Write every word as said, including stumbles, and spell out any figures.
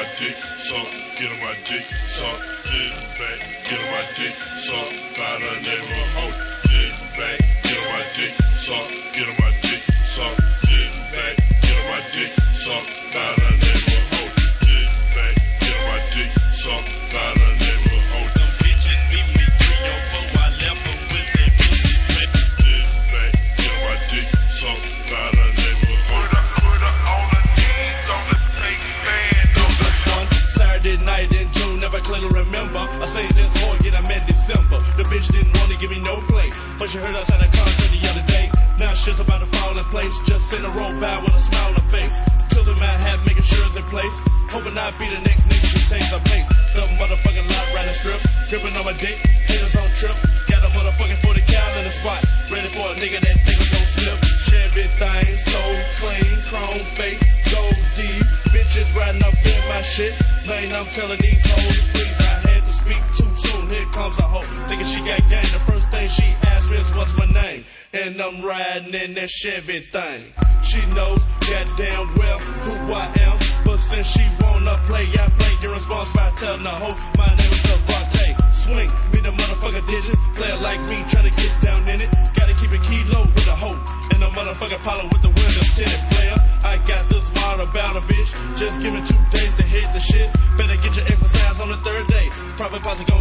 my dick suck, get on my dick suck, get back, get on my dick suck, by the neighborhood. Get back, get on my dick suck, get on my dick suck, get back, get on my dick suck, by the neighborhood. Get back, get on my dick suck, by the neighborhood. Them bitches beat me three oh four, I left them with that bitch. Get back, get on my dick suck, by the neighborhood. Put her, put her on the knees, on the take man. One Saturday night in June, never clearly remember. I say this whore again, I'm in December. The bitch didn't want to give me no play, but she heard us at a concert the other day. Now shit's about to fall in place. Just in a row by with a smile on her face. Till the man have making sure it's in place. Hoping I'd be the next nigga who takes her place. The motherfucking lot riding strip, gripping on my dick, haters on trip. Got a motherfucking forty cal in the spot, ready for a nigga that think it's gon' slip. Chevy thing, so clean, chrome face, gold D's. Bitches riding up in my shit. Man, I'm telling these hoes, please, I had to speak too soon. Here comes a hoe, thinking she got game. The first thing she asked me is what's my name, and I'm riding in that Chevy thing. She knows goddamn well who I am, but since she wanna play, I play your response by telling the hoe my name is Devontae. Swing, be the motherfucker digit, player like me tryna get down in it. Gotta keep it key low with a hoe, and a motherfucking Apollo with the windows tinted. Player, I got this mind about a bitch. Just give me two days to hit the shit. Better get your exercise on the third day. Profit posse go